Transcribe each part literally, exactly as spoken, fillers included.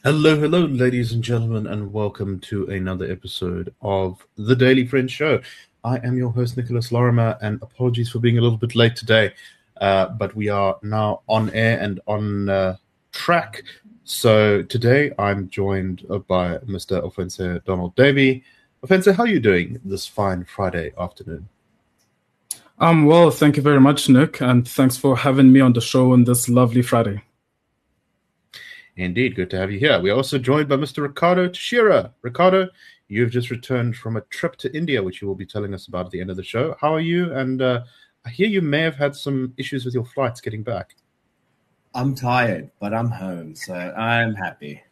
Hello, hello, ladies and gentlemen, and welcome to another episode of the Daily Friend Show. I am your host, Nicholas Lorimer, and apologies for being a little bit late today, uh, but we are now on air and on uh, track. So today I'm joined by Mister Offense Donald Davey. Offense, how are you doing this fine Friday afternoon? Um, well, thank you very much, Nick, and thanks for having me on the show on this lovely Friday. Indeed, good to have you here. We're also joined by Mister Ricardo Teixeira. Ricardo, you've just returned from a trip to India, which you will be telling us about at the end of the show. How are you? And uh, I hear you may have had some issues with your flights getting back. I'm tired, but I'm home, so I'm happy.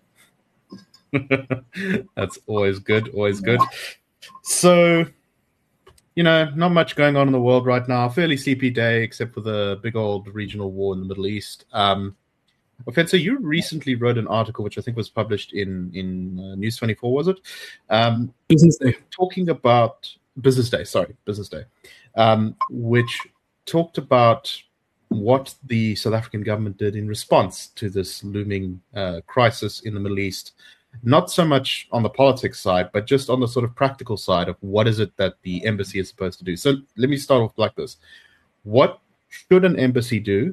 That's always good, always good. So, you know, not much going on in the world right now. Fairly sleepy day, except for the big old regional war in the Middle East. Um, Offense, you recently wrote an article, which I think was published in, in uh, News twenty-four, was it? Um, Business Day. Talking about Business Day, sorry, Business Day, um, which talked about what the South African government did in response to this looming uh, crisis in the Middle East. Not so much on the politics side, but just on the sort of practical side of what is it that the embassy is supposed to do. So let me start off like this. What should an embassy do?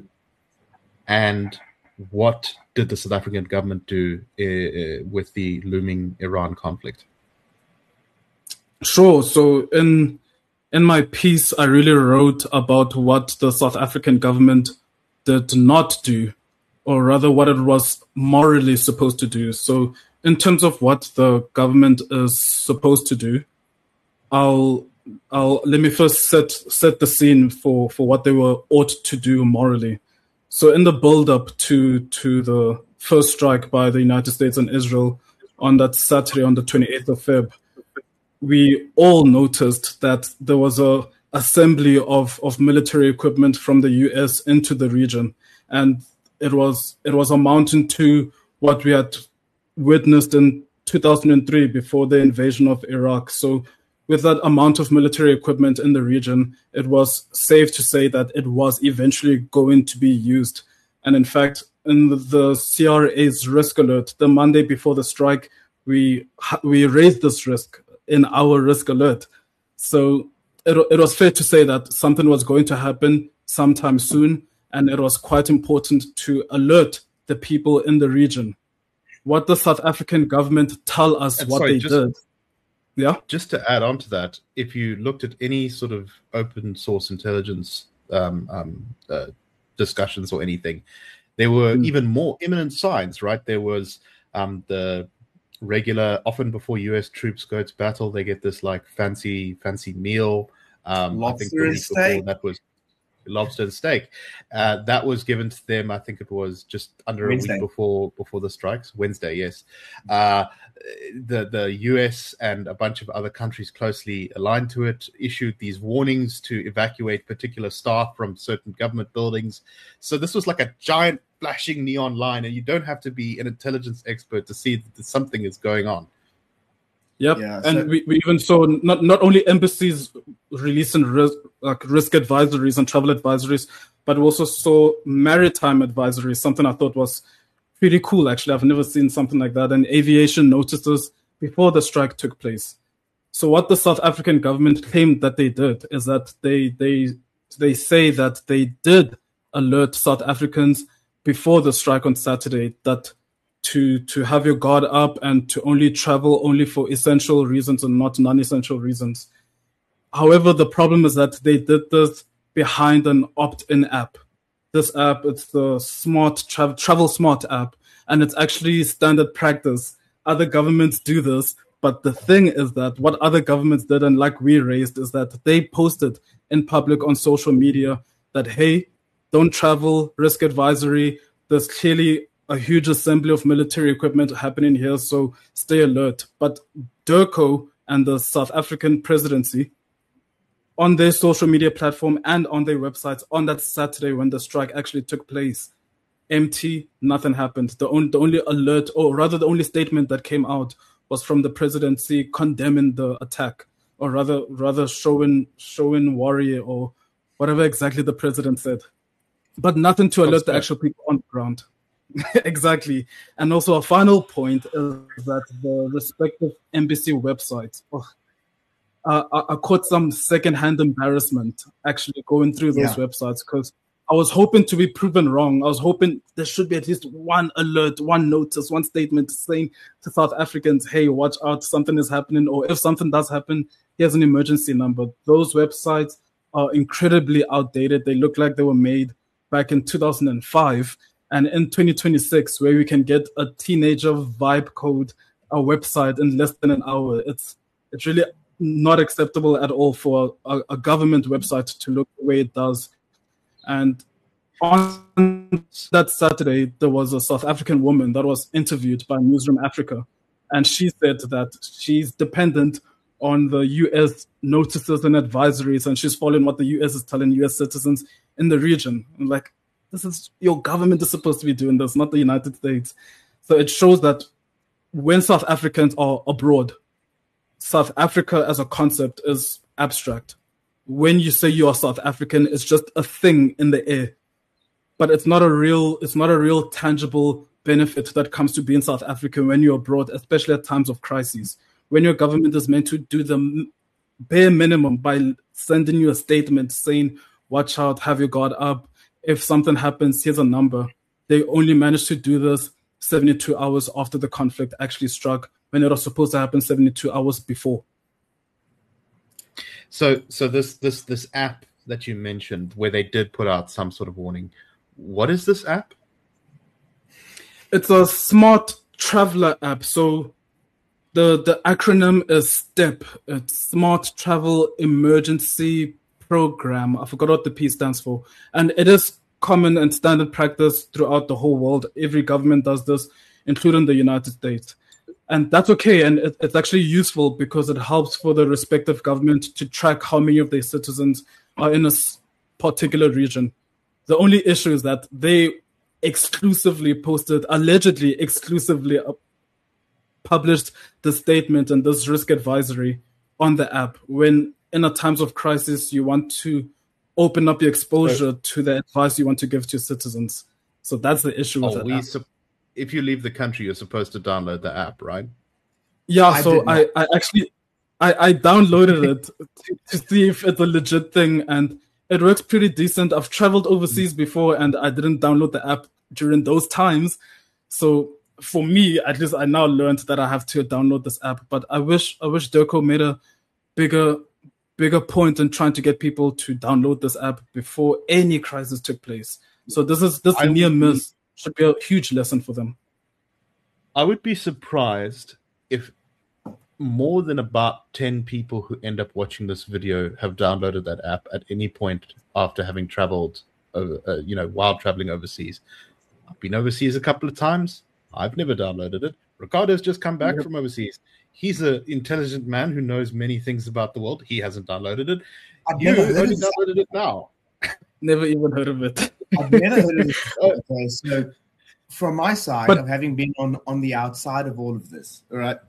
And what did the South African government do uh, with the looming Iran conflict? Sure. So in in my piece, I really wrote about what the South African government did not do, or rather what it was morally supposed to do. So in terms of what the government is supposed to do, I'll I'll let me first set set the scene for, for what they were ought to do morally. So in the build-up to to the first strike by the United States and Israel on that Saturday, on the twenty-eighth of February, we all noticed that there was a assembly of, of military equipment from the U S into the region, and it was it was amounting to what we had witnessed in two thousand three before the invasion of Iraq. So with that amount of military equipment in the region, it was safe to say that it was eventually going to be used. And in fact, in the C R A's risk alert, the Monday before the strike, we we raised this risk in our risk alert. So it, it was fair to say that something was going to happen sometime soon, and it was quite important to alert the people in the region. What the South African government tell us And what sorry, they just- did. Yeah. Just to add on to that, if you looked at any sort of open source intelligence um, um, uh, discussions or anything, there were Mm. even more imminent signs, right? There was um, the regular, often before U S troops go to battle, they get this like fancy, fancy meal. Um, I think Lobster the and week before steak? that was lobster and steak. Uh, that was given to them. I think it was just under Wednesday. a week before before the strikes. Wednesday, yes. Uh, the the U S and a bunch of other countries closely aligned to it issued these warnings to evacuate particular staff from certain government buildings. So this was like a giant flashing neon line, and you don't have to be an intelligence expert to see that something is going on. Yep, Yeah, and so- we, we even saw not not only embassies releasing risk, like risk advisories and travel advisories, but we also saw maritime advisories, something I thought was pretty cool, actually. I've never seen something like that, and aviation notices before the strike took place. So what the South African government claimed that they did is that they they they say that they did alert South Africans before the strike on Saturday that to to have your guard up and to only travel only for essential reasons and not non-essential reasons. However, the problem is that they did this behind an opt-in app. This app, it's the Smart Tra- Travel Smart app, and it's actually standard practice. Other governments do this, but the thing is that what other governments did, and like we raised, is that they posted in public on social media that, hey, don't travel, risk advisory. There's clearly a huge assembly of military equipment happening here, so stay alert. But DIRCO and the South African presidency, on their social media platform and on their websites on that Saturday when the strike actually took place, empty, nothing happened. The only, the only alert, or rather the only statement that came out was from the presidency condemning the attack, or rather rather showing showing worry or whatever exactly the president said. But nothing to alert the actual people on the ground. Exactly. And also a final point is that the respective embassy websites, oh, uh, I, I caught some secondhand embarrassment actually going through those Yeah. websites because I was hoping to be proven wrong. I was hoping there should be at least one alert, one notice, one statement saying to South Africans, hey, watch out, something is happening. Or if something does happen, here's an emergency number. Those websites are incredibly outdated. They look like they were made back in two thousand five. And in twenty twenty-six, where we can get a teenager vibe code, a website in less than an hour, it's it's really not acceptable at all for a, a government website to look the way it does. And on that Saturday, there was a South African woman that was interviewed by Newsroom Africa. And she said that she's dependent on the U S notices and advisories, and she's following what the U S is telling U S citizens in the region. And like, this is, your government is supposed to be doing this, not the United States. So it shows that when South Africans are abroad, South Africa as a concept is abstract. When you say you are South African, it's just a thing in the air. But it's not a real, it's not a real tangible benefit that comes to being South African when you're abroad, especially at times of crises. When your government is meant to do the bare minimum by sending you a statement saying, watch out, have your guard up. If something happens, here's a number. They only managed to do this seventy-two hours after the conflict actually struck, when it was supposed to happen seventy-two hours before. So, so this this this app that you mentioned, where they did put out some sort of warning, what is this app? It's a smart traveler app. So the the acronym is STEP. It's Smart Travel Emergency Program. I forgot what the P stands for. And it is common and standard practice throughout the whole world. Every government does this, including the United States. And that's okay. And it, it's actually useful because it helps for the respective government to track how many of their citizens are in a particular region. The only issue is that they exclusively posted, allegedly exclusively published the statement and this risk advisory on the app, when in a times of crisis, you want to open up your exposure right. to the advice you want to give to citizens. So that's the issue with oh, that we app. Su- if you leave the country, you're supposed to download the app, right? Yeah, I so I, I actually, I, I downloaded it to, to see if it's a legit thing, and it works pretty decent. I've traveled overseas before, and I didn't download the app during those times. So for me, at least I now learned that I have to download this app. But I wish I wish Dirko made a bigger bigger point in trying to get people to download this app before any crisis took place. So this is this I near would miss should be a huge lesson for them. I would be surprised if more than about ten people who end up watching this video have downloaded that app at any point after having traveled, over, uh, you know, while traveling overseas. I've been overseas a couple of times. I've never downloaded it. Ricardo's just come back yep. from overseas. He's an intelligent man who knows many things about the world. He hasn't downloaded it. I've you never only downloaded it now. Never even heard of it. I've never heard of it. Okay, so from my side but, of having been on, on the outside of all of this, all right,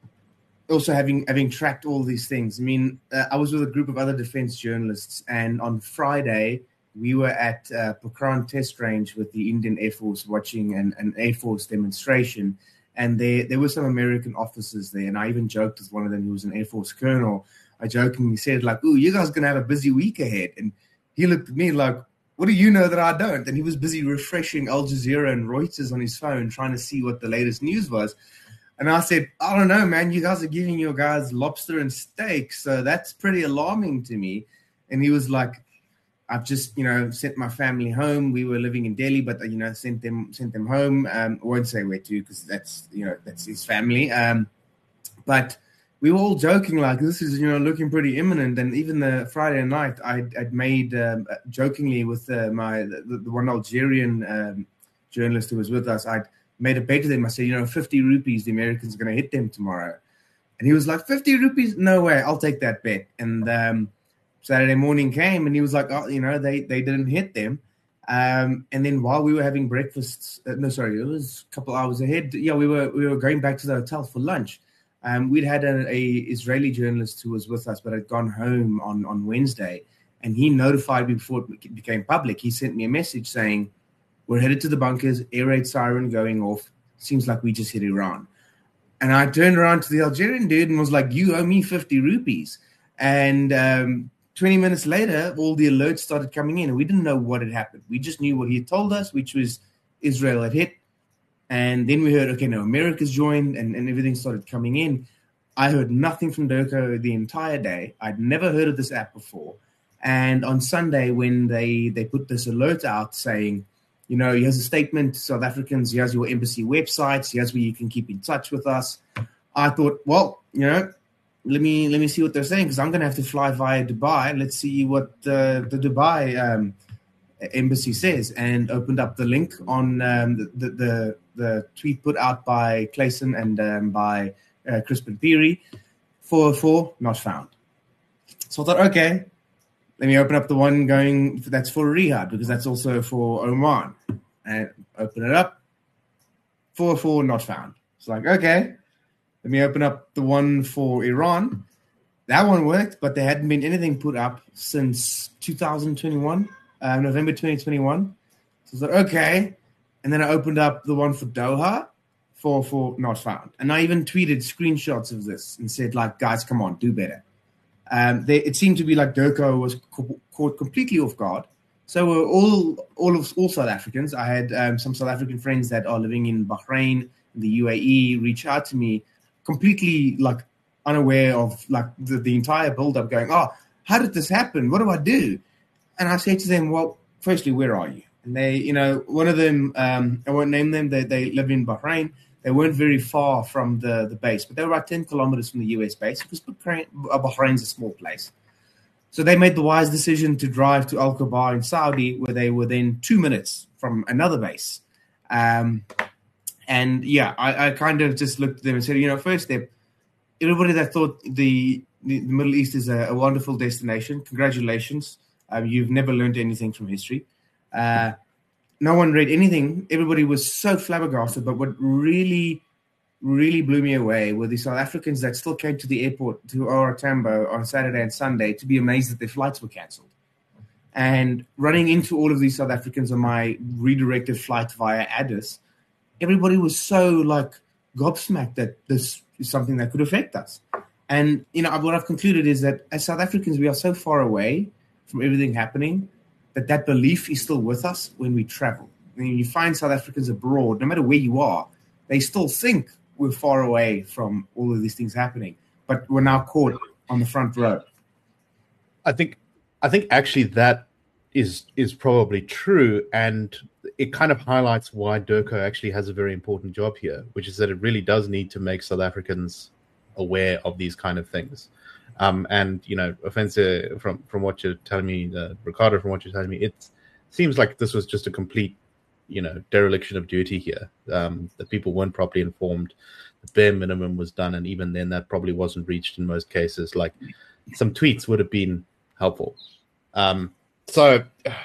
also having having tracked all these things. I mean, uh, I was with a group of other defense journalists, and on Friday we were at uh, Pokhran Test Range with the Indian Air Force watching an, an Air Force demonstration. And there, there were some American officers there, and I even joked with one of them who was an Air Force colonel. I jokingly said, like, "Ooh, you guys are going to have a busy week ahead." And he looked at me like, "What do you know that I don't?" And he was busy refreshing Al Jazeera and Reuters on his phone, trying to see what the latest news was. And I said, "I don't know, man. You guys are giving your guys lobster and steak, so that's pretty alarming to me." And he was like, I've just, you know, sent my family home. We were living in Delhi, but, you know, sent them sent them home. Um, I won't say where to because that's, you know, that's his family. Um, but we were all joking like this is, you know, looking pretty imminent. And even the Friday night, I'd, I'd made um, jokingly with uh, my the, the one Algerian um, journalist who was with us, I'd made a bet with him. I said, you know, fifty rupees, the Americans are going to hit them tomorrow. And he was like, fifty rupees? No way. I'll take that bet. And um Saturday morning came and he was like, oh, you know, they, they didn't hit them. Um, and then while we were having breakfast, uh, no, sorry, it was a couple hours ahead. Yeah, we were we were going back to the hotel for lunch. Um, we'd had a, a Israeli journalist who was with us, but had gone home on, on Wednesday. And he notified me before it became public. He sent me a message saying, We're headed to the bunkers, air raid siren going off. Seems like we just hit Iran. And I turned around to the Algerian dude and was like, you owe me fifty rupees. And um, twenty minutes later, all the alerts started coming in, and we didn't know what had happened. We just knew what he had told us, which was Israel had hit. And then we heard, okay, no, America's joined, and, and everything started coming in. I heard nothing from Durko the entire day. I'd never heard of this app before. And on Sunday, when they, they put this alert out saying, you know, here's a statement, South Africans, here's your embassy websites, here's where you can keep in touch with us. I thought, well, you know, let me let me see what they're saying, because I'm going to have to fly via Dubai. Let's see what uh, the Dubai um, embassy says, and opened up the link on um, the, the, the the tweet put out by Clayson and um, by uh, Crispin Peary. four oh four, not found. So I thought, okay, let me open up the one going, that's for Riyadh, because that's also for Oman. And open it up. four oh four, not found. It's like, okay, let me open up the one for Iran. That one worked, but there hadn't been anything put up since two thousand twenty-one, uh, November twenty twenty-one. So I was like, okay. And then I opened up the one for Doha, four oh four, not found. And I even tweeted screenshots of this and said, like, guys, come on, do better. Um, they, it seemed to be like Durko was co- caught completely off guard. So were all all of all South Africans. I had um, some South African friends that are living in Bahrain, in the U A E, reach out to me, completely like unaware of like the, the entire build-up, going, oh, how did this happen? What do I do? And I said to them, well, firstly, where are you? And they, you know, one of them, um, I won't name them, they, they live in Bahrain. They weren't very far from the, the base, but they were about ten kilometers from the U S base, because Bahrain, Bahrain's a small place. So they made the wise decision to drive to Al Khobar in Saudi, where they were then two minutes from another base. Um, and yeah, I, I kind of just looked at them and said, you know, first step, everybody that thought the, the, the Middle East is a, a wonderful destination, congratulations. Um, you've never learned anything from history. Uh, no one read anything. Everybody was so flabbergasted. But what really, really blew me away were the South Africans that still came to the airport to O R Tambo on Saturday and Sunday to be amazed that their flights were cancelled. And running into all of these South Africans on my redirected flight via Addis, everybody was so like gobsmacked that this is something that could affect us. And, you know, what I've concluded is that as South Africans, we are so far away from everything happening that that belief is still with us when we travel. When you find South Africans abroad, no matter where you are, they still think we're far away from all of these things happening, but we're now caught on the front row. I think, I think actually that is is probably true, and it kind of highlights why Durko actually has a very important job here, which is that it really does need to make South Africans aware of these kind of things. Um, and, you know, Offensive, from, from what you're telling me, uh, Ricardo, from what you're telling me, it seems like this was just a complete, you know, dereliction of duty here. Um, that people weren't properly informed. The bare minimum was done, and even then that probably wasn't reached in most cases. Like, some tweets would have been helpful. Um, so,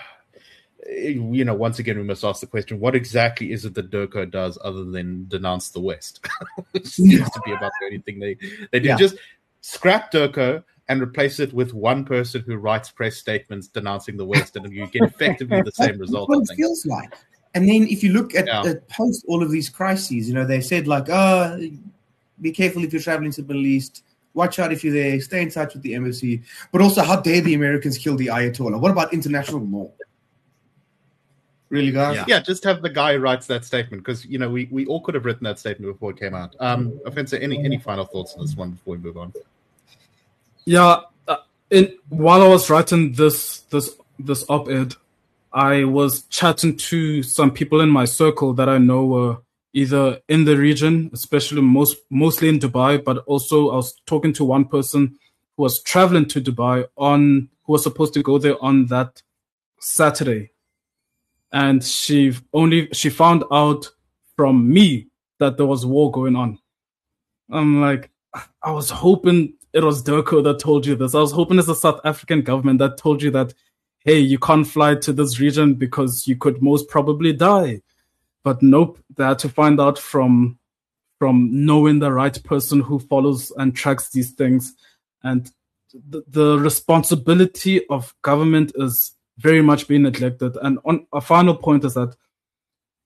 you know, once again, we must ask the question, what exactly is it that Durko does other than denounce the West? It seems to be about the only thing they, they do. Yeah. Just scrap Durko and replace it with one person who writes press statements denouncing the West, and you get effectively the same result. That's what it feels like. And then if you look at yeah. the post all of these crises, you know, they've said like, oh, be careful if you're traveling to the Middle East. Watch out if you're there. Stay in touch with the embassy. But also, how dare the Americans kill the Ayatollah? What about international law? Really, guys? Yeah, yeah, just have the guy who writes that statement, because, you know, we, we all could have written that statement before it came out. Um, Offensive, any any final thoughts on this one before we move on? Yeah, uh, in, while I was writing this this this op-ed, I was chatting to some people in my circle that I know were either in the region, especially most mostly in Dubai, but also I was talking to one person who was traveling to Dubai on who was supposed to go there on that Saturday. And she only she found out from me that there was war going on. I'm like, I was hoping it was Durko that told you this. I was hoping it's the South African government that told you that, hey, you can't fly to this region because you could most probably die. But nope, they had to find out from from knowing the right person who follows and tracks these things. And the, the responsibility of government is very much being neglected. And on a final point is that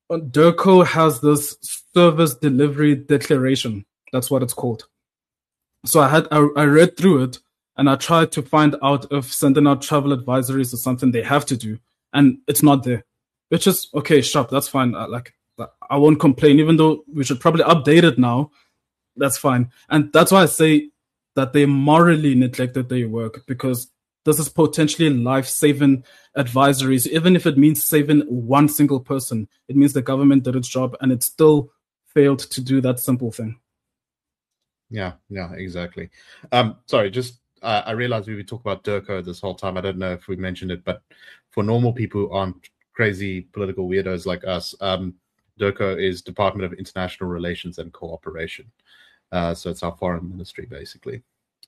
DIRCO has this service delivery declaration. That's what it's called. So I had I, I read through it, and I tried to find out if sending out travel advisories is something they have to do, and it's not there. Which is okay, sharp. That's fine. I, like I won't complain, even though we should probably update it now. That's fine, and that's why I say that they morally neglected their work, because this is potentially life-saving advisories. Even if it means saving one single person, it means the government did its job, and it still failed to do that simple thing. Yeah, yeah, exactly. Um, sorry, just uh, I realized we would talk about DIRCO this whole time. I don't know if we mentioned it, but for normal people who aren't crazy political weirdos like us, um, DIRCO is Department of International Relations and Cooperation. Uh, so it's our foreign ministry, basically.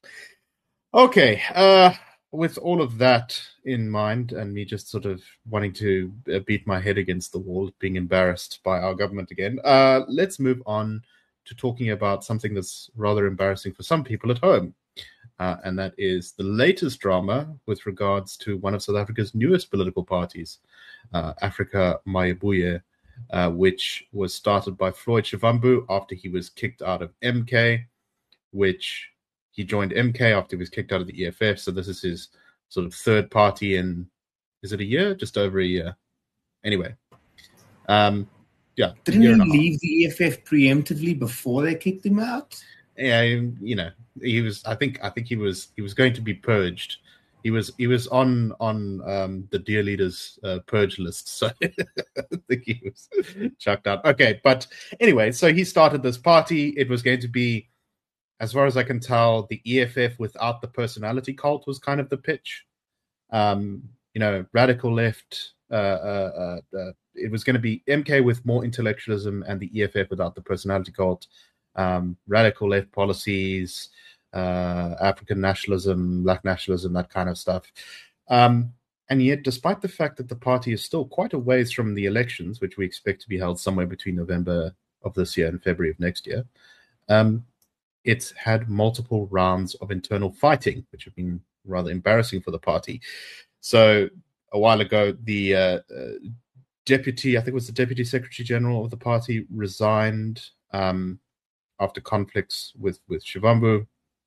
Okay, uh, with all of that in mind, and me just sort of wanting to beat my head against the wall, being embarrassed by our government again, uh, let's move on to talking about something that's rather embarrassing for some people at home. Uh, and that is the latest drama with regards to one of South Africa's newest political parties, uh, Africa Mayibuye, uh, which was started by Floyd Shivambu after he was kicked out of M K, which he joined M K after he was kicked out of the E F F. So this is his sort of third party in, is it a year? Just over a year. Anyway. Um, yeah. Didn't he leave the E F F preemptively before they kicked him out? Yeah, you know, he was. I think. I think he was. He was going to be purged. He was. He was on on um, the Dear Leaders uh, purge list. So I think he was chucked out. Okay, but anyway, so he started this party. It was going to be, as far as I can tell, the E F F without the personality cult was kind of the pitch. Um, you know, radical left. Uh, uh, uh, uh, it was going to be M K with more intellectualism and the E F F without the personality cult. Um, radical left policies, uh, African nationalism, Black nationalism, that kind of stuff. Um, and yet, despite the fact that the party is still quite a ways from the elections, which we expect to be held somewhere between November of this year and February of next year, um, it's had multiple rounds of internal fighting, which have been rather embarrassing for the party. So a while ago, the uh, uh, deputy, I think it was the deputy secretary general of the party, resigned um, after conflicts with, with Shivambu.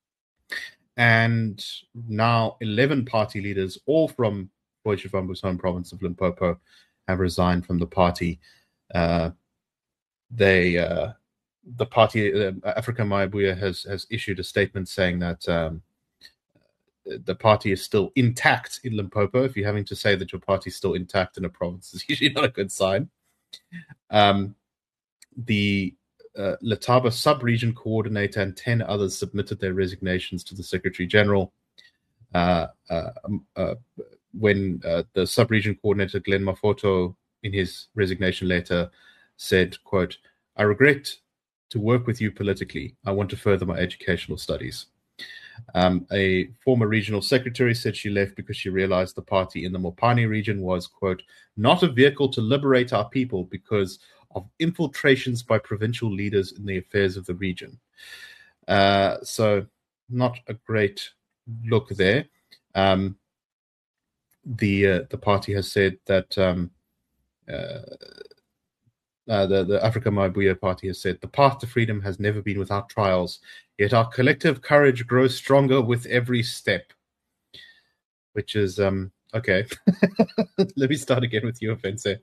And now eleven party leaders, all from Floyd Shivambu's home province of Limpopo, have resigned from the party. Uh, they, uh, the party, uh, Africa Mayibuye, has, has issued a statement saying that um, the party is still intact in Limpopo. If you're having to say that your party is still intact in a province, it's usually not a good sign. Um, the uh, Letaba sub-region coordinator and ten others submitted their resignations to the Secretary General. Uh, uh, uh, when uh, the sub-region coordinator, Glenn Mafoto, in his resignation letter said, quote, "I regret to work with you politically. I want to further my educational studies." Um, a former regional secretary said she left because she realized the party in the Mopani region was, quote, "not a vehicle to liberate our people because of infiltrations by provincial leaders in the affairs of the region." Uh, so not a great look there. Um, the uh, the party has said that um, uh, Uh, the, the Africa Mayibuye party has said, "The path to freedom has never been without trials, yet our collective courage grows stronger with every step." Which is, um, okay. Let me start again with you, Ofense.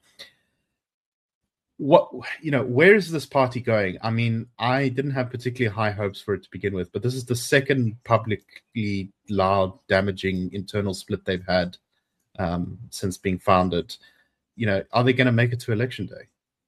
What, you know, where is this party going? I mean, I didn't have particularly high hopes for it to begin with, but this is the second publicly loud, damaging internal split they've had um, since being founded. You know, are they going to make it to election day?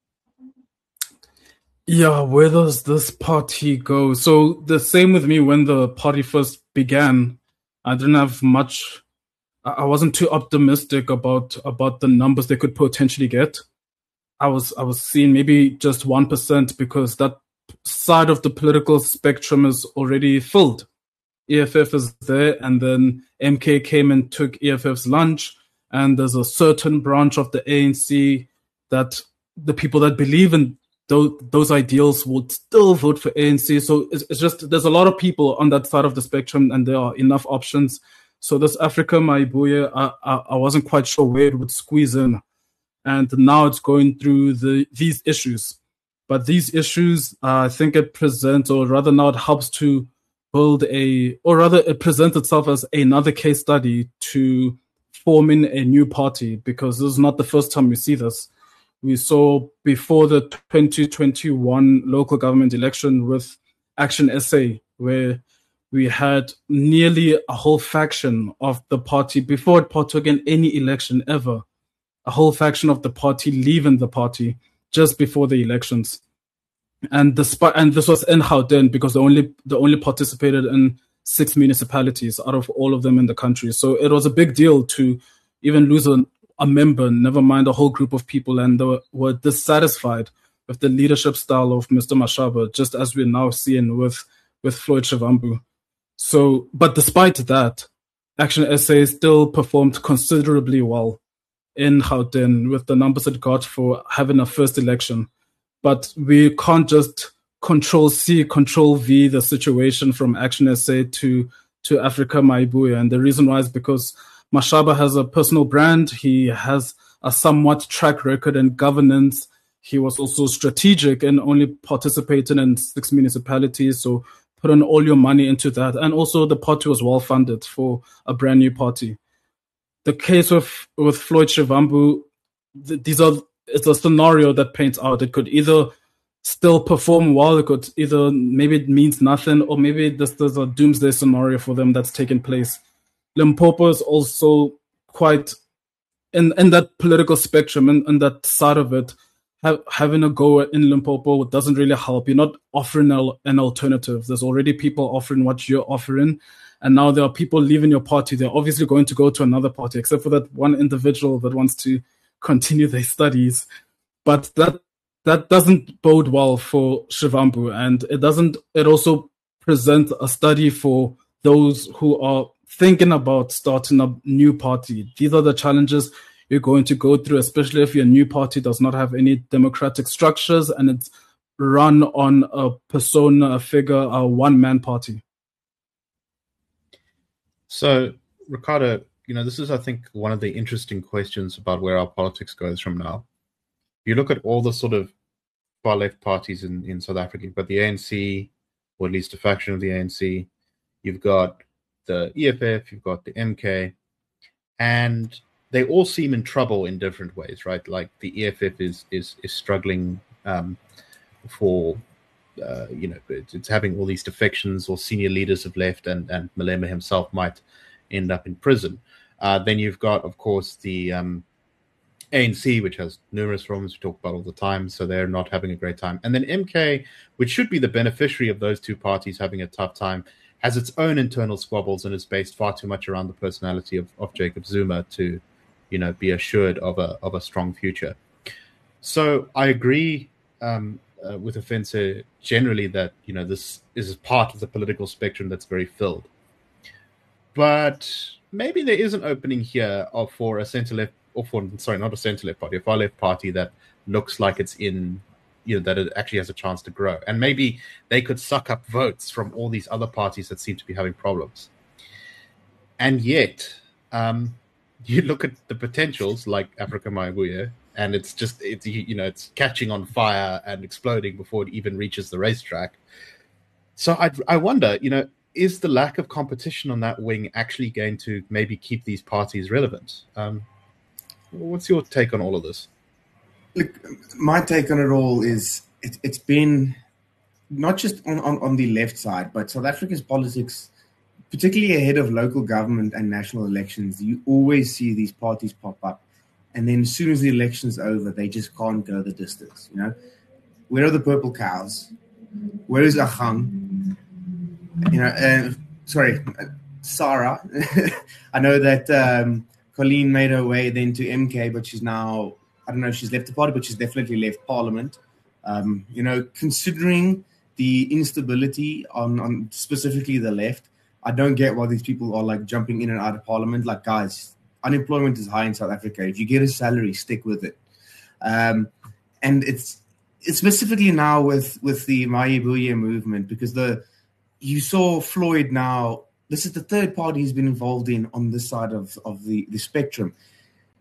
Yeah, where does this party go? So the same with me when the party first began. I didn't have much. I wasn't too optimistic about about the numbers they could potentially get. I was I was seeing maybe just one percent because that side of the political spectrum is already filled. E F F is there, and then M K came and took E F F's lunch. And there's a certain branch of the A N C that the people that believe in those, those ideals would still vote for A N C. So it's, it's just, there's a lot of people on that side of the spectrum and there are enough options. So this Africa Mayibuye, I, I, I wasn't quite sure where it would squeeze in. And now it's going through the these issues. But these issues, uh, I think it presents, or rather now it helps to build a, or rather it presents itself as another case study to forming a new party, because this is not the first time we see this. We saw before the twenty twenty-one local government election with Action S A, where we had nearly a whole faction of the party, before it partook in any election ever, a whole faction of the party leaving the party just before the elections. And despite, and this was in Gauteng, because they only they only participated in six municipalities out of all of them in the country. So it was a big deal to even lose a, a member, never mind a whole group of people, and they were, were dissatisfied with the leadership style of Mister Mashaba, just as we're now seeing with, with Floyd Shivambu. So, but despite that, Action S A still performed considerably well in Gauteng with the numbers it got for having a first election. But we can't just control C, control V the situation from Action S A to, to Africa Maibuya. And the reason why is because Mashaba has a personal brand. He has a somewhat track record in governance. He was also strategic and only participating in six municipalities. So put on all your money into that. And also the party was well funded for a brand new party. The case with, with Floyd Shivambu, th- these are, it's a scenario that paints out. It could either still perform well, it could either, maybe it means nothing, or maybe this, there's a doomsday scenario for them that's taken place. Limpopo is also quite, in, in that political spectrum, and in, in that side of it, have, having a go in Limpopo doesn't really help. You're not offering a, an alternative. There's already people offering what you're offering. And now there are people leaving your party. They're obviously going to go to another party, except for that one individual that wants to continue their studies. But that that doesn't bode well for Shivambu. And it doesn't, it also presents a study for those who are thinking about starting a new party. These are the challenges you're going to go through, especially if your new party does not have any democratic structures and it's run on a persona, a figure, a one-man party. So, Ricardo, you know, this is, I think, one of the interesting questions about where our politics goes from now. You look at all the sort of far-left parties in, in South Africa. You've got the A N C, or at least a faction of the A N C. You've got the E F F, you've got the M K, and they all seem in trouble in different ways, right? Like the E F F is is is struggling um, for, uh, you know, it's, it's having all these defections, or senior leaders have left, and, and Malema himself might end up in prison. Uh, then you've got, of course, the um, A N C, which has numerous problems we talk about all the time, so they're not having a great time. And then M K, which should be the beneficiary of those two parties having a tough time, has its own internal squabbles and is based far too much around the personality of, of Jacob Zuma to, you know, be assured of a of a strong future. So I agree um, uh, with Ofense generally that, you know, this is part of the political spectrum that's very filled. But maybe there is an opening here of, for a centre-left, or for, sorry, not a centre-left party, a far-left party that looks like it's in, you know, that it actually has a chance to grow. And maybe they could suck up votes from all these other parties that seem to be having problems. And yet, um, you look at the potentials like Africa Maibuya, and it's just, it's, you know, it's catching on fire and exploding before it even reaches the racetrack. So I, I wonder, you know, is the lack of competition on that wing actually going to maybe keep these parties relevant? Um, what's your take on all of this? Look, my take on it all is it, it's been not just on, on, on the left side, but South Africa's politics, particularly ahead of local government and national elections, you always see these parties pop up. And then as soon as the election's over, they just can't go the distance. You know, where are the purple cows? Where is Achang? You know, uh, sorry, uh, Sarah. I know that um, Colleen made her way then to M K, but she's now, I don't know if she's left the party, but she's definitely left Parliament. Um, you know, considering the instability on, on specifically the left, I don't get why these people are like jumping in and out of Parliament. Like, guys, unemployment is high in South Africa. If you get a salary, stick with it. Um, and it's, it's specifically now with, with the Maibuya movement, because the you saw Floyd now, this is the third party he's been involved in on this side of, of the, the spectrum.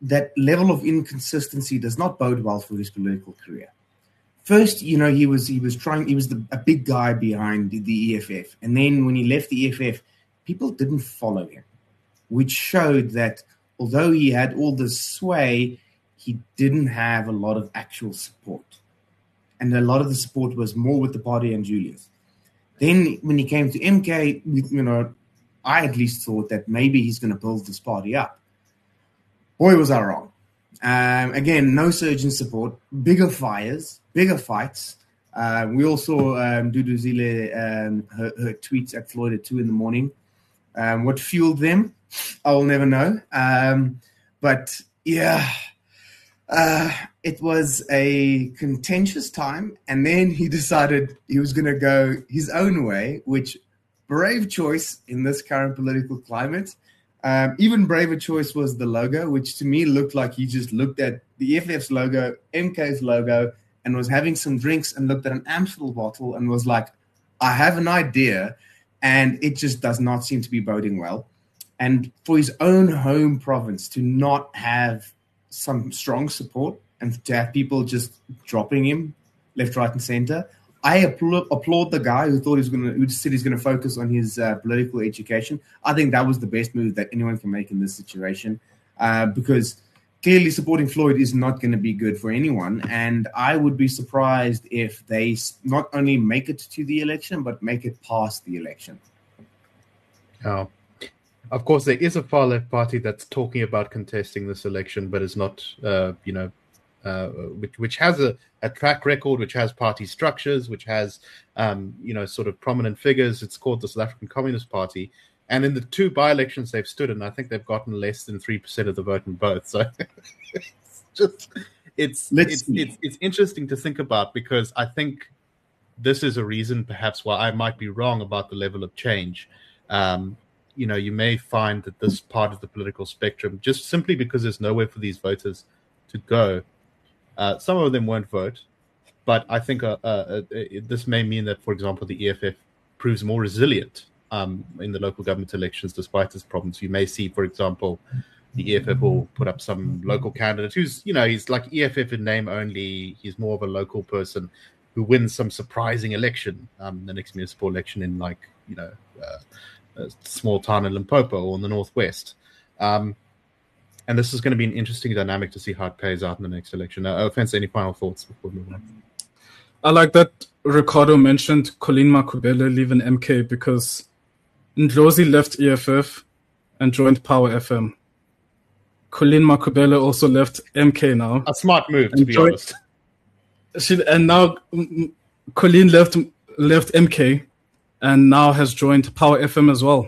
that level of inconsistency does not bode well for his political career. First, you know, he was he was trying. He was the, a big guy behind the, the E F F, and then when he left the E F F, people didn't follow him, which showed that although he had all this sway, he didn't have a lot of actual support, and a lot of the support was more with the party and Julius. Then, when he came to M K, you know, I at least thought that maybe he's going to build this party up. Boy, was I wrong. Um, again, no surge in support, bigger fires, bigger fights. Uh, we all saw um, Dudu Zile, um, her, her tweets at Floyd at two in the morning. Um, what fueled them, I will never know. Um, but yeah, uh, it was a contentious time. And then he decided he was going to go his own way, which brave choice in this current political climate. Um, even braver choice was the logo, which to me looked like he just looked at the E F F's logo, M K's logo, and was having some drinks and looked at an Amstel bottle and was like, I have an idea, and it just does not seem to be boding well. And for his own home province to not have some strong support and to have people just dropping him left, right, and center, I applaud, applaud the guy who thought he was going to, who said he's going to focus on his uh, political education. I think that was the best move that anyone can make in this situation, uh, because clearly supporting Floyd is not going to be good for anyone. And I would be surprised if they not only make it to the election, but make it past the election. Oh, of course, there is a far left party that's talking about contesting this election, but is not, uh, you know, Uh, which, which has a, a track record, which has party structures, which has, um, you know, sort of prominent figures. It's called the South African Communist Party. And in the two by-elections they've stood in, I think they've gotten less than three percent of the vote in both. So it's just, it's, it's, it's, it's interesting to think about, because I think this is a reason perhaps why I might be wrong about the level of change. Um, you know, you may find that this part of the political spectrum, just simply because there's nowhere for these voters to go, Uh, some of them won't vote, but I think uh, uh, uh, this may mean that, for example, the E F F proves more resilient um, in the local government elections despite its problems. You may see, for example, the E F F will put up some local candidate who's, you know, he's like E F F in name only. He's more of a local person who wins some surprising election, um, the next municipal election in, like, you know, uh, a small town in Limpopo or in the Northwest. Um, And this is going to be an interesting dynamic to see how it plays out in the next election. Uh, Offense, any final thoughts before we move on? I like that Ricardo mentioned Colleen Makubele leaving M K, because Ndlozi left E F F and joined Power F M. Colleen Makubele also left M K now. A smart move, to be joined, honest. She, and now Colleen left left M K and now has joined Power F M as well.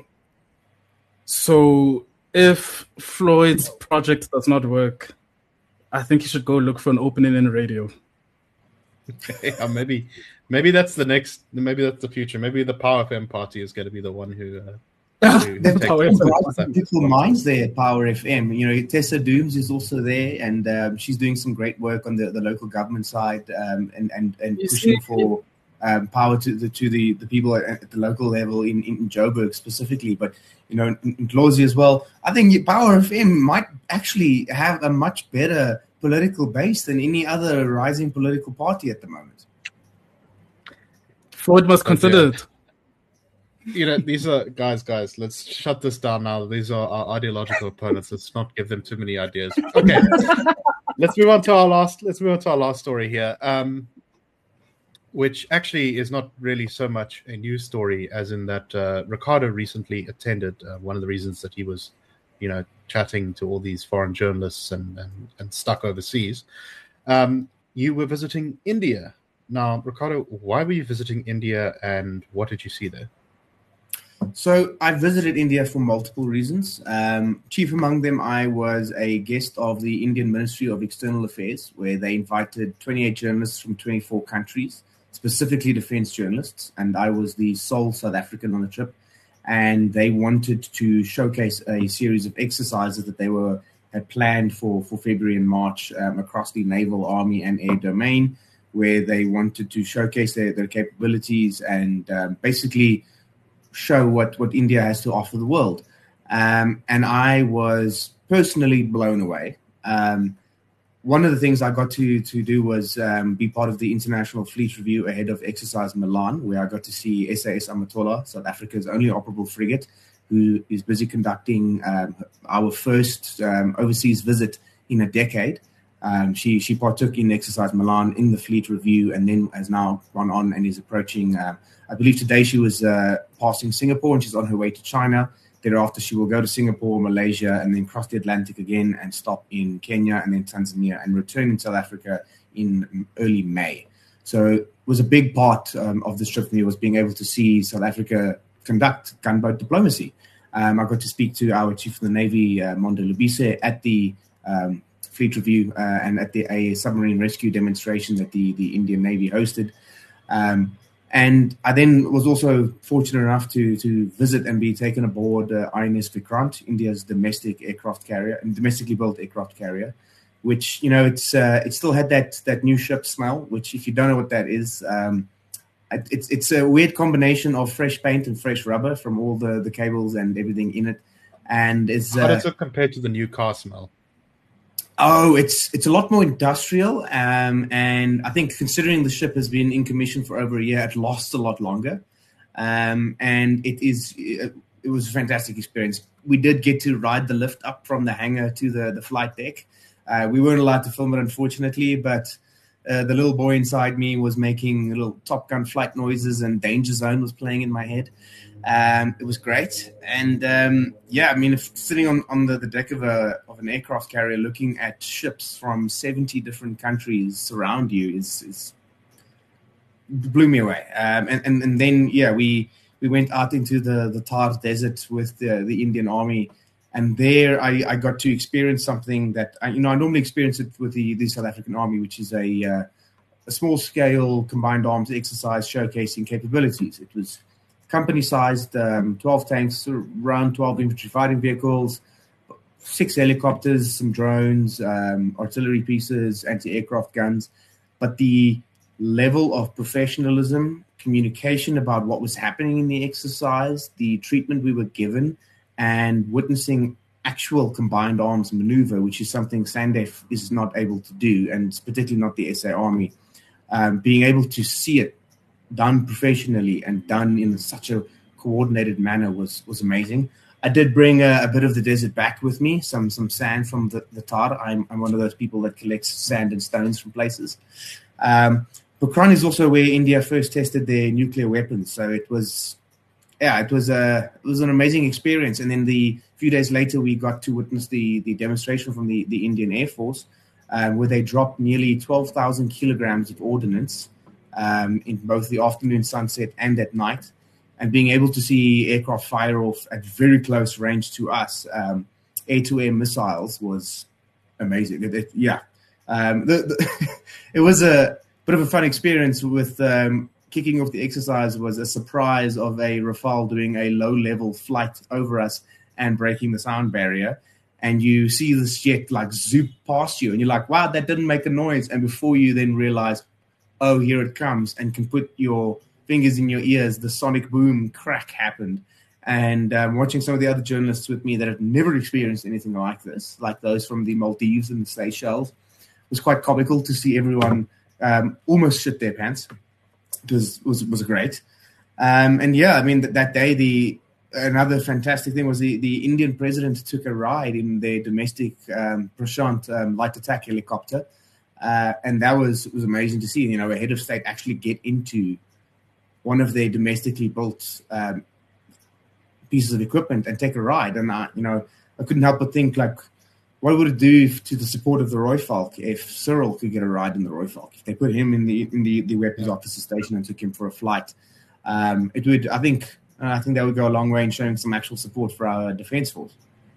So if Floyd's project does not work, I think he should go look for an opening in radio. Yeah, maybe, maybe that's the next. Maybe that's the future. Maybe the Power F M party is going to be the one who. Uh, who They've got some beautiful minds there at Power F M. You know, Tessa Dooms is also there, and um, she's doing some great work on the, the local government side, um, and and and You pushing see, for um, power to the to the, the people at, at the local level in, in Joburg specifically. But you know, in, in Ndlozi as well. I think Power F M might actually have a much better political base than any other rising political party at the moment. Floyd must consider yeah. it. You know, these are guys, guys. Let's shut this down now. These are our ideological opponents. Let's not give them too many ideas. Okay, let's move on to our last. Let's move on to our last story here, um, which actually is not really so much a news story, as in that uh, Ricardo recently attended. Uh, one of the reasons that he was, you know, chatting to all these foreign journalists and and, and stuck overseas. Um, you were visiting India. Now, Ricardo, why were you visiting India, and what did you see there? So I visited India for multiple reasons. Um, chief among them, I was a guest of the Indian Ministry of External Affairs, where they invited twenty-eight journalists from twenty-four countries, specifically defense journalists, and I was the sole South African on the trip. And they wanted to showcase a series of exercises that they were had planned for, for February and March um, across the naval, army, and air domain, where they wanted to showcase their, their capabilities and um, basically show what, what India has to offer the world. Um, and I was personally blown away. Um, one of the things I got to to do was um, be part of the International Fleet Review ahead of Exercise Milan, where I got to see S A S Amatola, South Africa's only operable frigate, who is busy conducting um, our first um, overseas visit in a decade. Um, she she partook in Exercise Milan in the Fleet Review, and then has now gone on and is approaching. Uh, I believe today she was uh, passing Singapore, and she's on her way to China. Thereafter, she will go to Singapore, Malaysia, and then cross the Atlantic again and stop in Kenya and then Tanzania and return in South Africa in early May. So it was a big part um, of this trip for me, was being able to see South Africa conduct gunboat diplomacy. Um, I got to speak to our Chief of the Navy, uh, Mondo Lubise, at the um, Fleet Review uh, and at the a submarine rescue demonstration that the, the Indian Navy hosted. Um, And I then was also fortunate enough to to visit and be taken aboard uh, I N S Vikrant, India's domestic aircraft carrier and domestically built aircraft carrier, which, you know, it's uh, it still had that that new ship smell, which, if you don't know what that is, um, it's it's a weird combination of fresh paint and fresh rubber from all the, the cables and everything in it. And it's how uh, does it compare to the new car smell? Oh, it's it's a lot more industrial, um, and I think considering the ship has been in commission for over a year, it lasts a lot longer, um, and it is it, it was a fantastic experience. We did get to ride the lift up from the hangar to the the flight deck. Uh, we weren't allowed to film it, unfortunately, but uh, the little boy inside me was making little Top Gun flight noises, and Danger Zone was playing in my head. Um, it was great, and um, yeah, I mean, if sitting on, on the, the deck of a of an aircraft carrier, looking at ships from seventy different countries surround you, is, is blew me away. Um, and, and and then yeah, we we went out into the the Thar Desert with the the Indian Army, and there I, I got to experience something that I, you know I normally experience it with the, the South African Army, which is a uh, a small scale combined arms exercise showcasing capabilities. It was company-sized, um, twelve tanks, around twelve infantry fighting vehicles, six helicopters, some drones, um, artillery pieces, anti-aircraft guns. But the level of professionalism, communication about what was happening in the exercise, the treatment we were given, and witnessing actual combined arms maneuver, which is something SANDF is not able to do, and particularly not the S A Army, um, being able to see it done professionally and done in such a coordinated manner was was amazing. I did bring a, a bit of the desert back with me, some some sand from the, the Thar. I'm, I'm one of those people that collects sand and stones from places. Um, Pokhran is also where India first tested their nuclear weapons, so it was, yeah, it was a it was an amazing experience. And then the few days later, we got to witness the the demonstration from the, the Indian Air Force, um, where they dropped nearly twelve thousand kilograms of ordnance Um, in both the afternoon sunset and at night, and being able to see aircraft fire off at very close range to us, um, air-to-air missiles, was amazing. It, it, yeah, um, the, the it was a bit of a fun experience. With um, kicking off the exercise was a surprise of a Rafale doing a low-level flight over us and breaking the sound barrier. And you see this jet like zoop past you, and you're like, wow, that didn't make a noise. And before you then realize, oh, here it comes, and can put your fingers in your ears, the sonic boom crack happened. And um, watching some of the other journalists with me that have never experienced anything like this, like those from the Maldives and the Seychelles, was quite comical to see everyone um, almost shit their pants. It was was, was great. Um, and yeah, I mean, that, that day, the another fantastic thing was the, the Indian president took a ride in their domestic um, Prashant um, light attack helicopter. Uh, and that was was amazing to see, you know, a head of state actually get into one of their domestically built um, pieces of equipment and take a ride. And, I, you know, I couldn't help but think, like, what would it do to the support of the Rooivalk if Cyril could get a ride in the Rooivalk? If they put him in the in the, the weapons officer station and took him for a flight, um, it would, I think, uh, I think that would go a long way in showing some actual support for our defense force.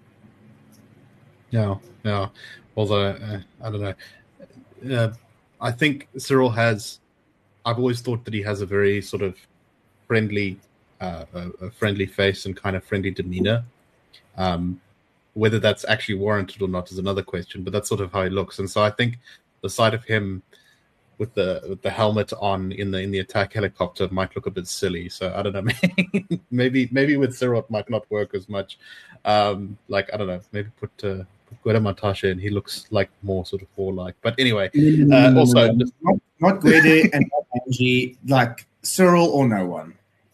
Yeah, yeah. Although, uh, I don't know. Uh, I think Cyril has, I've always thought that he has a very sort of friendly, uh, a, a friendly face and kind of friendly demeanor. Um, whether that's actually warranted or not is another question, but that's sort of how he looks. And so I think the sight of him with the with the helmet on in the in the attack helicopter might look a bit silly. So I don't know, maybe maybe with Cyril it might not work as much. Um, like I don't know, maybe put uh, Gwede Mantashe, and he looks like more sort of warlike. But anyway, No, no, no, uh, no, no, also no, no. not, not Gwede and not Angie, like Cyril or no one.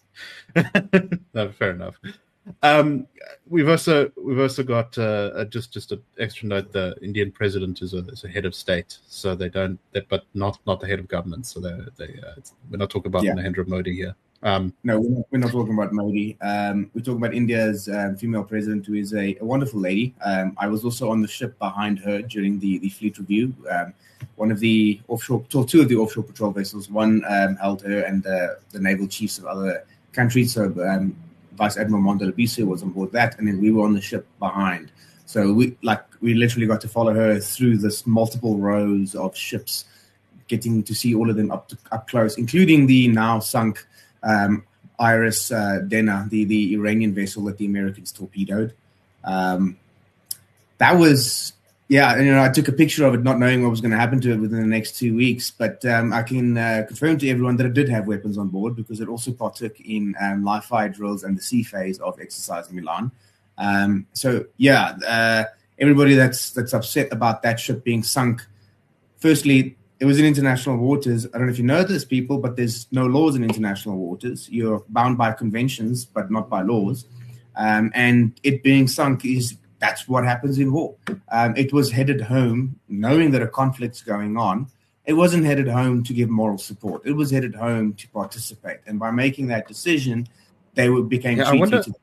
no, fair enough. Um, we've also we've also got uh, just just an extra note: the Indian president is a, is a head of state, so they don't, they, but not not the head of government. So they they uh, we're not talking about Yeah. Narendra Modi here. Um, No, we're not, we're not talking about Modi. Um, we're talking about India's um, female president, who is a, a wonderful lady. Um, I was also on the ship behind her during the, the fleet review. Um, one of the offshore, two of the offshore patrol vessels, one um, held her and uh, the naval chiefs of other countries. So um, Vice Admiral Mondalabiso was on board that, and then we were on the ship behind. So we like we literally got to follow her through this multiple rows of ships, getting to see all of them up to, up close, including the now sunk Um, Iris uh, Dena, the, the Iranian vessel that the Americans torpedoed. Um, that was, yeah, you know, I took a picture of it, not knowing what was going to happen to it within the next two weeks. But um, I can uh, confirm to everyone that it did have weapons on board, because it also partook in um, live fire drills and the sea phase of Exercise Milan. Um, so, yeah, uh, everybody that's that's upset about that ship being sunk, firstly, it was in international waters. I don't know if you know this, people, but there's no laws in international waters. You're bound by conventions, but not by laws. Um, and it being sunk is that's what happens in war. Um, it was headed home, knowing that a conflict's going on. It wasn't headed home to give moral support. It was headed home to participate. And by making that decision, they were, became Yeah, I treaty wonder- to the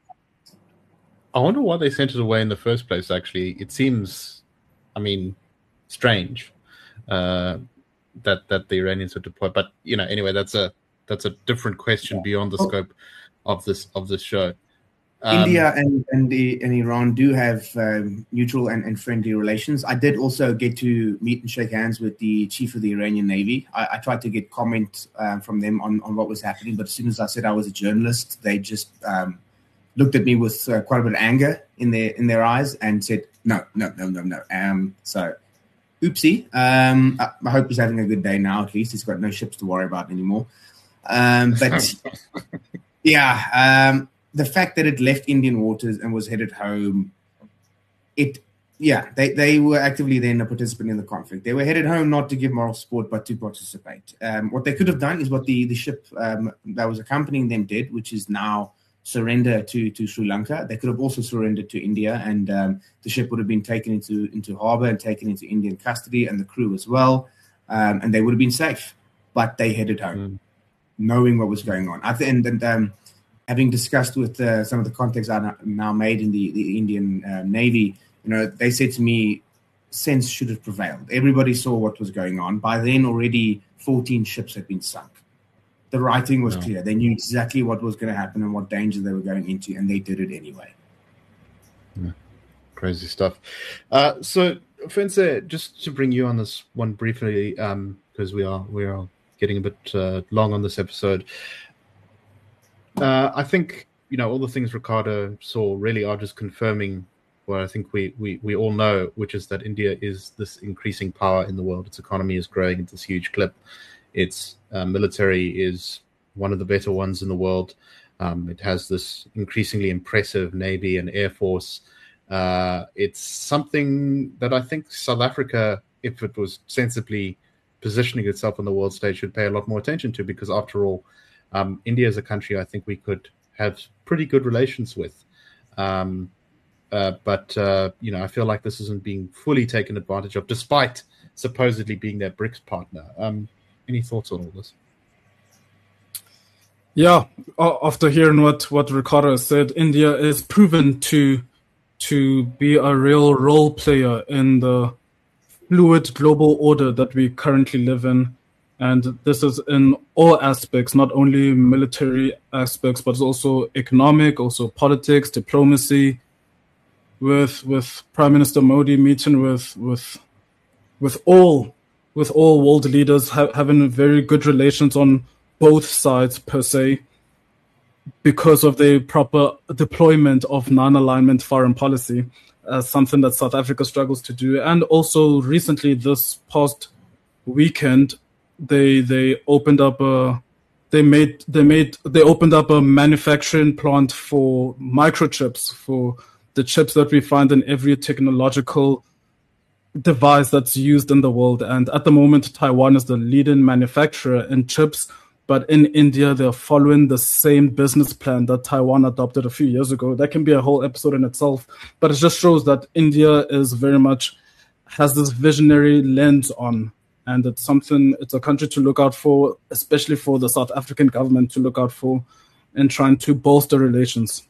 I wonder why they sent it away in the first place. Actually, it seems, I mean, strange. Uh, that that the Iranians would deploy, but you know, anyway, that's a that's a different question beyond the scope of this of this show. Um, India and and, the, and Iran do have um, neutral and, and friendly relations. I did also get to meet and shake hands with the chief of the Iranian Navy. I, I tried to get comment um, from them on, on what was happening, but as soon as I said I was a journalist, they just um, looked at me with uh, quite a bit of anger in their in their eyes and said, "No, no, no, no, no." Um, so. Oopsie. Um, I, I hope he's having a good day now, at least. He's got no ships to worry about anymore. Um, but, yeah, um, the fact that it left Indian waters and was headed home, it, yeah, they, they were actively then a participant in the conflict. They were headed home not to give moral support, but to participate. Um, what they could have done is what the, the ship um, that was accompanying them did, which is now surrender to, to Sri Lanka. They could have also surrendered to India, and um, the ship would have been taken into, into harbor and taken into Indian custody, and the crew as well, um, and they would have been safe. But they headed home, mm. knowing what was going on. I th- and, and um, having discussed with uh, some of the contacts I now made in the, the Indian uh, Navy, you know, they said to me, sense should have prevailed. Everybody saw what was going on. By then, already fourteen ships had been sunk. The writing was no. clear. They knew exactly what was going to happen and what danger they were going into, and they did it anyway. Yeah. Crazy stuff. Uh, so, Fense, just to bring you on this one briefly, because um, we are we are getting a bit uh, long on this episode. Uh, I think you know all the things Ricardo saw really are just confirming what I think we, we, we all know, which is that India is this increasing power in the world. Its economy is growing at this huge clip. Its uh, military is one of the better ones in the world. Um, it has this increasingly impressive Navy and Air Force. Uh, it's something that I think South Africa, if it was sensibly positioning itself on the world stage, should pay a lot more attention to, because after all, um, India is a country I think we could have pretty good relations with. Um, uh, but, uh, you know, I feel like this isn't being fully taken advantage of, despite supposedly being their BRICS partner. Um, Any thoughts on all this? Yeah, after hearing what, what Ricardo said, India is proven to to be a real role player in the fluid global order that we currently live in. And this is in all aspects, not only military aspects, but also economic, also politics, diplomacy, with with Prime Minister Modi meeting with with with all with all world leaders, ha- having very good relations on both sides per se, because of the proper deployment of non-alignment foreign policy, uh, something that South Africa struggles to do. And also recently, this past weekend, they they opened up a they made they made they opened up a manufacturing plant for microchips, for the chips that we find in every technological device that's used in the world. And at the moment, Taiwan is the leading manufacturer in chips. But in India, they're following the same business plan that Taiwan adopted a few years ago. That can be a whole episode in itself. But it just shows that India is very much, has this visionary lens on. And it's something, it's a country to look out for, especially for the South African government to look out for in trying to bolster relations.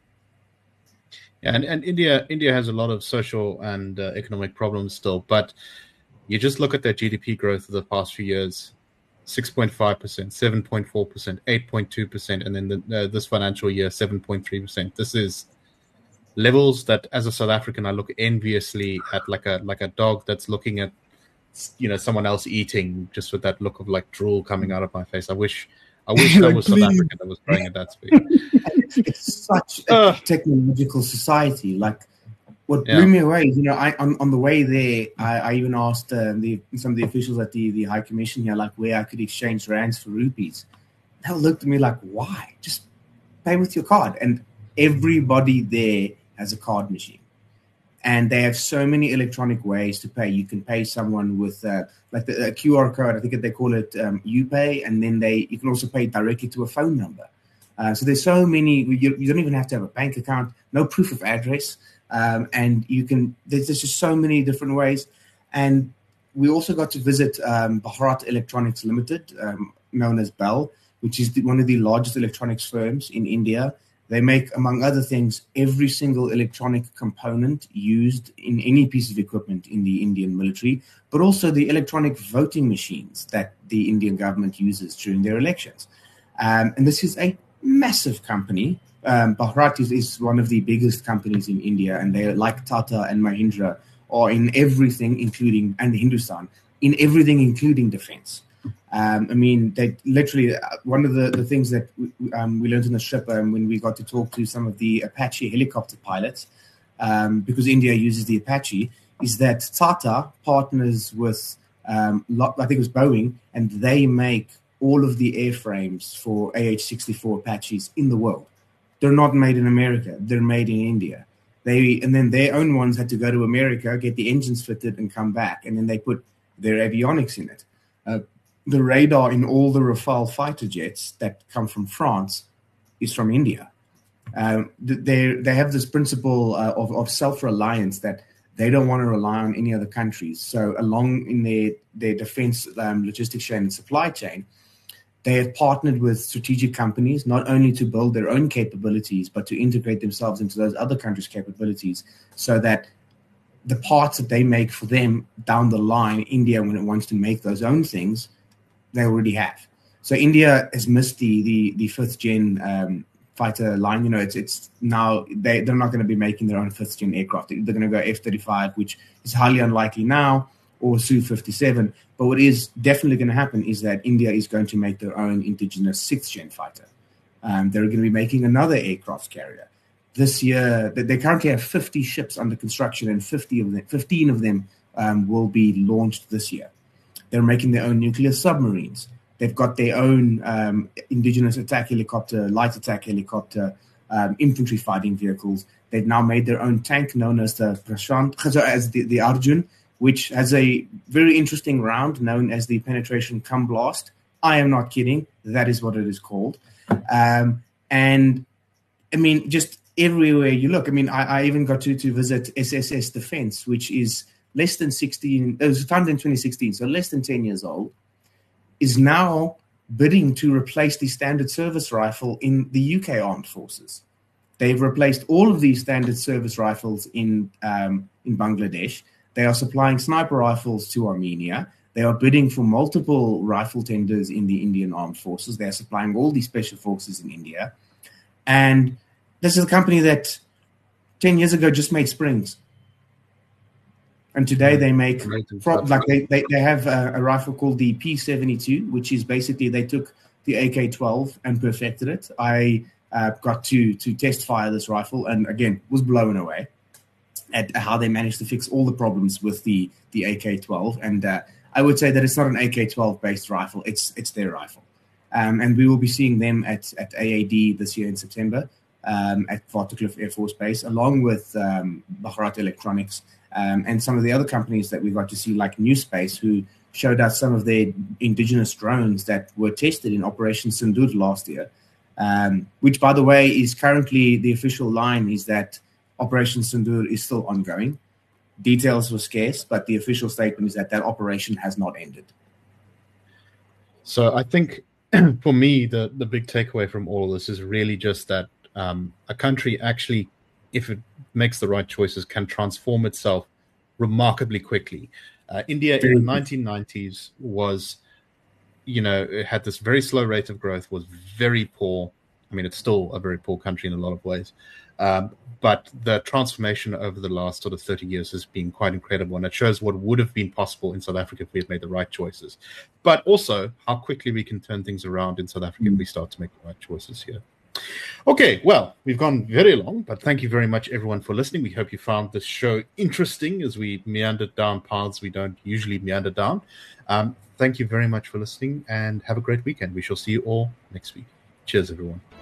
Yeah, and, and India India has a lot of social and uh, economic problems still. But you just look at their G D P growth of the past few years. six point five percent, seven point four percent, eight point two percent, and then the, uh, this financial year, seven point three percent. This is levels that, as a South African, I look enviously at, like a like a dog that's looking at, you know, someone else eating, just with that look of like drool coming out of my face. I wish, I wish I was South African that was growing at that speed. It's such a uh, technological society. Like, what blew yeah. me away, you know, I on, on the way there, I, I even asked uh, the, some of the officials at the, the High Commission here, like, where I could exchange rands for rupees. They looked at me like, why? Just pay with your card. And everybody there has a card machine. And they have so many electronic ways to pay. You can pay someone with, uh, like, the a Q R code. I think they call it um, UPay. And then they you can also pay directly to a phone number. Uh, so there's so many. You, you don't even have to have a bank account, no proof of address. Um, and you can, there's, there's just so many different ways. And we also got to visit um, Bharat Electronics Limited, um, known as BEL, which is the, one of the largest electronics firms in India. They make, among other things, every single electronic component used in any piece of equipment in the Indian military, but also the electronic voting machines that the Indian government uses during their elections. Um, and this is a massive company. Um, Bharat is, is one of the biggest companies in India, and they're like Tata and Mahindra, or in everything, including, and Hindustan, in everything, including defense. Um, I mean, they literally, uh, one of the, the things that we, um, we learned in the trip um, when we got to talk to some of the Apache helicopter pilots, um, because India uses the Apache, is that Tata partners with, um, I think it was Boeing, and they make all of the airframes for A H sixty-four Apaches in the world. They're not made in America. They're made in India. They and then their own ones had to go to America, get the engines fitted, and come back. And then they put their avionics in it. Uh, the radar in all the Rafale fighter jets that come from France is from India. Um, they they have this principle uh, of, of self-reliance that they don't want to rely on any other countries. So along in their, their defense um, logistics chain and supply chain, they have partnered with strategic companies, not only to build their own capabilities, but to integrate themselves into those other countries' capabilities so that the parts that they make for them down the line, India, when it wants to make those own things, they already have. So India has missed the the, the fifth gen um, fighter line. You know, it's it's now, they, they're not going to be making their own fifth gen aircraft. They're going to go F thirty-five, which is highly unlikely now, or S U fifty-seven. But what is definitely going to happen is that India is going to make their own indigenous sixth-gen fighter. Um, they're going to be making another aircraft carrier. This year, they currently have fifty ships under construction, and fifty of them, fifteen of them um, will be launched this year. They're making their own nuclear submarines. They've got their own um, indigenous attack helicopter, light attack helicopter, um, infantry fighting vehicles. They've now made their own tank known as the Prashant, as the, the Arjun, which has a very interesting round known as the penetration cum blast. I am not kidding. That is what it is called. Um, and, I mean, just everywhere you look. I mean, I, I even got to, to visit S S S Defense, which is less than sixteen, it was founded in twenty sixteen, so less than ten years old, is now bidding to replace the standard service rifle in the U K Armed Forces. They've replaced all of these standard service rifles in um, in Bangladesh. They are supplying sniper rifles to Armenia. They are bidding for multiple rifle tenders in the Indian Armed Forces. They are supplying all these special forces in India. And this is a company that ten years ago just made Springs. And today they make, like they, they, they have a, a rifle called the P seventy-two, which is basically, they took the A K twelve and perfected it. I uh, got to, to test fire this rifle and, again, was blown away at how they managed to fix all the problems with the, the A K twelve. And uh, I would say that it's not an A K twelve based rifle. It's it's their rifle. Um, and we will be seeing them at, at A A D this year in September. um, at Waterkloof Air Force Base, along with um, Bharat Electronics um, and some of the other companies that we got to see, like New Space, who showed us some of their indigenous drones that were tested in Operation Sindoor last year, um, which, by the way, is currently the official line is that Operation Sindoor is still ongoing. Details were scarce, but the official statement is that that operation has not ended. So I think for me, the, the big takeaway from all of this is really just that um, a country actually, if it makes the right choices, can transform itself remarkably quickly. Uh, India in the nineteen nineties was, you know, it had this very slow rate of growth, was very poor. I mean, it's still a very poor country in a lot of ways. Um, but the transformation over the last sort of thirty years has been quite incredible. And it shows what would have been possible in South Africa if we had made the right choices. But also how quickly we can turn things around in South Africa mm. if we start to make the right choices here. Okay, well, we've gone very long, but thank you very much, everyone, for listening. We hope you found this show interesting as we meandered down paths we don't usually meander down. Um, thank you very much for listening and have a great weekend. We shall see you all next week. Cheers, everyone.